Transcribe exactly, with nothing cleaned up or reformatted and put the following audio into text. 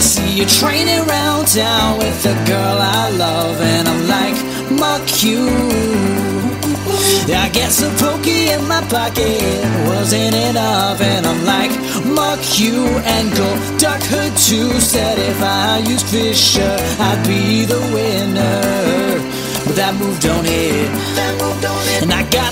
see you training around town with the girl I love, and I'm like, muck you. I get some pokey in my pocket, wasn't enough, and I'm like, muck you, and go duck her too. Said if I used Fisher, I'd be the winner, but that move don't hit, that move don't hit. And I got